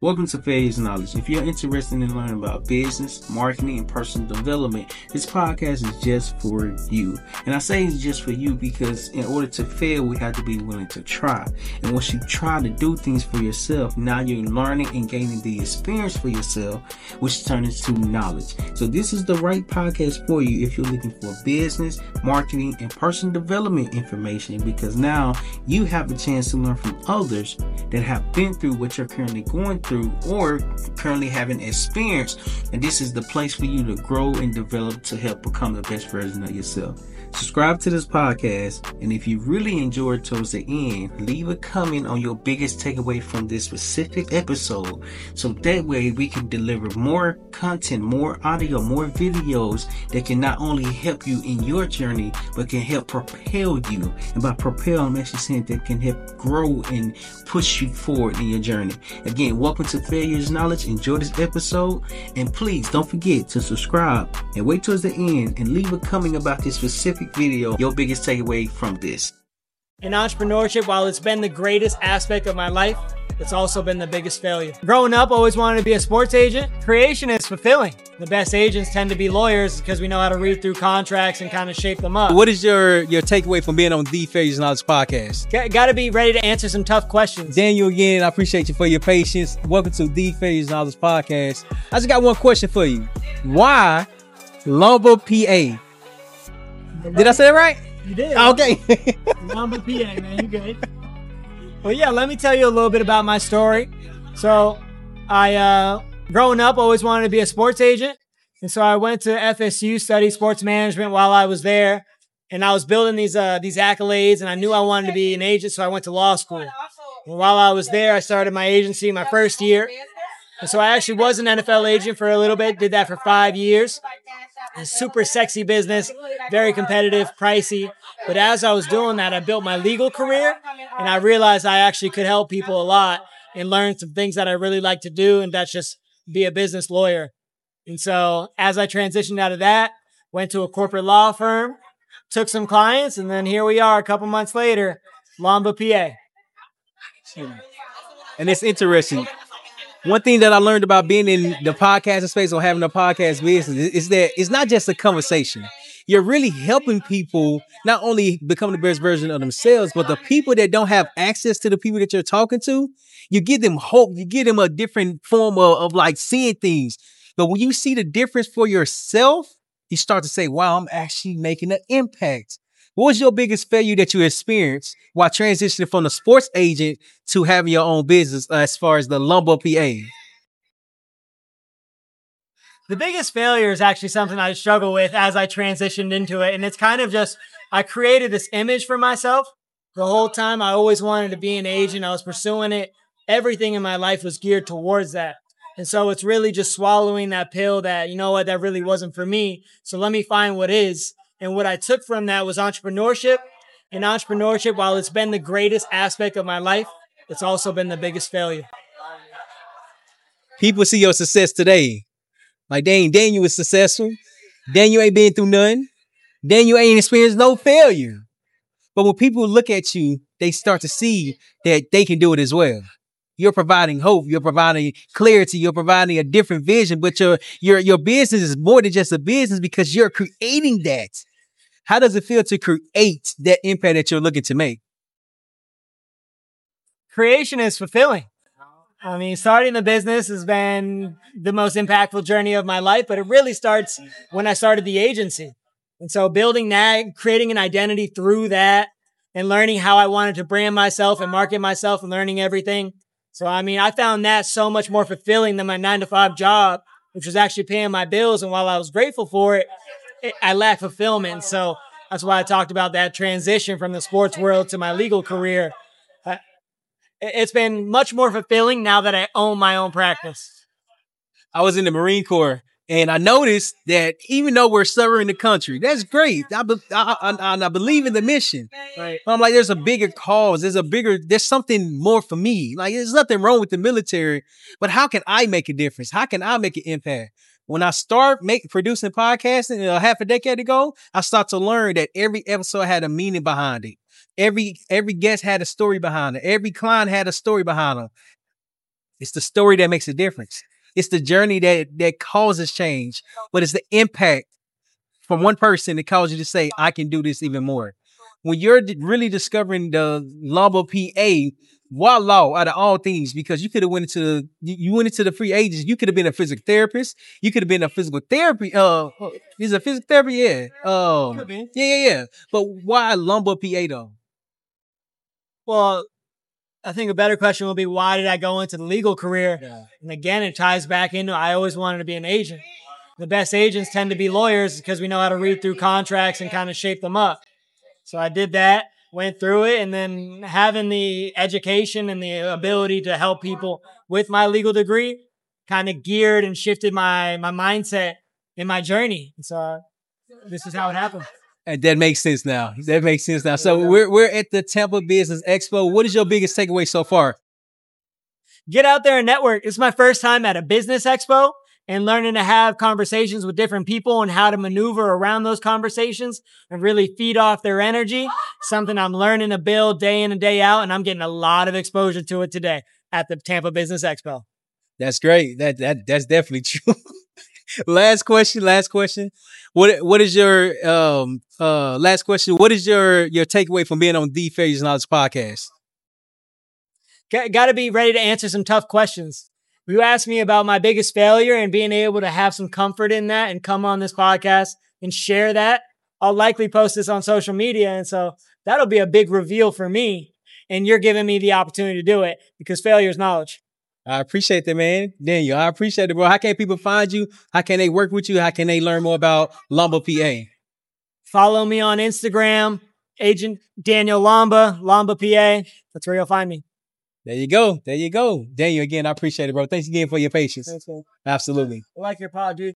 Welcome to Failure's Knowledge. If you're interested in learning about business, marketing, and personal development, this podcast is just for you. And I say it's just for you because in order to fail, we have to be willing to try. And once you try to do things for yourself, now you're learning and gaining the experience for yourself, which turns into knowledge. So this is the right podcast for you if you're looking for business, marketing, and personal development information, because now you have the chance to learn from others that have been through what you're currently going through or currently having experience, and this is the place for you to grow and develop to help become the best version of yourself. Subscribe to this podcast, and if you really enjoyed towards the end, leave a comment on your biggest takeaway from this specific episode, so that way we can deliver more content, more audio, more videos that can not only help you in your journey, but can help propel you. And by propel, I'm actually saying that can help grow and push you forward in your journey. Again, welcome to Failure's Knowledge. Enjoy this episode, and please don't forget to subscribe and wait towards the end and leave a comment about this specific video, your biggest takeaway from this. In entrepreneurship, while it's been the greatest aspect of my life, it's also been the biggest failure. Growing up, I always wanted to be a sports agent. Creation is fulfilling. The best agents tend to be lawyers because we know how to read through contracts and kind of shape them up. What is your takeaway from being on the Failure's Knowledge podcast? Got to be ready to answer some tough questions. Daniel, again, I appreciate you for your patience. Welcome to the Failure's Knowledge podcast. I just got one question for you. Why Lumber, PA? Did I say it right? You did. Okay. Lumber, PA, man. You good. Well, yeah, let me tell you a little bit about my story. So I, growing up, always wanted to be a sports agent. And so I went to FSU, studied sports management while I was there. And I was building these accolades, and I knew I wanted to be an agent, so I went to law school. And while I was there, I started my agency my first year. And so I actually was an NFL agent for a little bit, did that for 5 years. A super sexy business, very competitive, pricey. But as I was doing that, I built my legal career, and I realized I actually could help people a lot and learn some things that I really like to do, and that's just be a business lawyer. And so as I transitioned out of that, went to a corporate law firm, took some clients, and then here we are a couple months later, Lumber, PA. And it's interesting. One thing that I learned about being in the podcasting space or having a podcast business is that it's not just a conversation. You're really helping people not only become the best version of themselves, but the people that don't have access to the people that you're talking to, you give them hope. You give them a different form of like seeing things. But when you see the difference for yourself, you start to say, wow, I'm actually making an impact. What was your biggest failure that you experienced while transitioning from a sports agent to having your own business as far as the Lumber, PA? The biggest failure is actually something I struggle with as I transitioned into it. And it's kind of just, I created this image for myself. The whole time I always wanted to be an agent. I was pursuing it. Everything in my life was geared towards that. And so it's really just swallowing that pill that, you know what, that really wasn't for me. So let me find what is. And what I took from that was entrepreneurship. And entrepreneurship, while it's been the greatest aspect of my life, it's also been the biggest failure. People see your success today. Like, dang, Daniel is successful. Daniel ain't been through nothing. Daniel ain't experienced no failure. But when people look at you, they start to see that they can do it as well. You're providing hope. You're providing clarity. You're providing a different vision. But your business is more than just a business because you're creating that. How does it feel to create that impact that you're looking to make? Creation is fulfilling. I mean, starting the business has been the most impactful journey of my life, but it really starts when I started the agency. And so building that, creating an identity through that, and learning how I wanted to brand myself and market myself and learning everything. So, I mean, I found that so much more fulfilling than my 9-to-5 job, which was actually paying my bills. And while I was grateful for it, I lacked fulfillment. So that's why I talked about that transition from the sports world to my legal career. It's been much more fulfilling now that I own my own practice. I was in the Marine Corps, and I noticed that even though we're serving the country, that's great. I believe in the mission. Right. I'm like, there's a bigger cause. There's something more for me. Like, there's nothing wrong with the military, but how can I make a difference? How can I make an impact? When I start producing podcasting half a decade ago, I start to learn that every episode had a meaning behind it. Every guest had a story behind it. Every client had a story behind them. It's the story that makes a difference. It's the journey that causes change, but it's the impact from one person that causes you to say, I can do this even more. When you're really discovering the Lumber PA, voila, out of all things, because you could have you went into the free agents. You could have been a physical therapist. You could have been a physical therapy. Is a physical therapy? Yeah. Could be. Yeah. But why Lumber PA though? Well, I think a better question would be, why did I go into the legal career? Yeah. And again, it ties back into, I always wanted to be an agent. The best agents tend to be lawyers because we know how to read through contracts and kind of shape them up. So I did that, went through it, and then having the education and the ability to help people with my legal degree kind of geared and shifted my mindset in my journey. And so this is how it happened. And that makes sense now. So we're at the Tampa Business Expo. What is your biggest takeaway so far? Get out there and network. It's my first time at a business expo, and learning to have conversations with different people and how to maneuver around those conversations and really feed off their energy. Something I'm learning to build day in and day out, and I'm getting a lot of exposure to it today at the Tampa Business Expo. That's great. That's definitely true. Last question. What is your last question? What is your takeaway from being on the Failures Knowledge podcast? Got to be ready to answer some tough questions. You asked me about my biggest failure and being able to have some comfort in that and come on this podcast and share that. I'll likely post this on social media. And so that'll be a big reveal for me. And you're giving me the opportunity to do it because failure is knowledge. I appreciate that, man. Daniel, I appreciate it, bro. How can people find you? How can they work with you? How can they learn more about Lumber PA? Follow me on Instagram, Agent Daniel Lamba, Lamba PA. That's where you'll find me. There you go. Daniel, again, I appreciate it, bro. Thanks again for your patience. Thanks, man. Absolutely. I like your pod, dude.